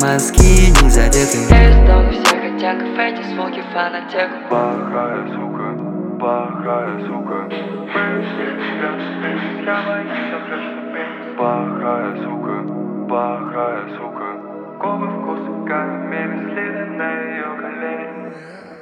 мозги не задеты. Я из дома все хотя кафе, эти звуки фанатеку. Плохая сука, плохая сука. Плохая сука, плохая сука. Губы вкуса карамели, следы на ее колени.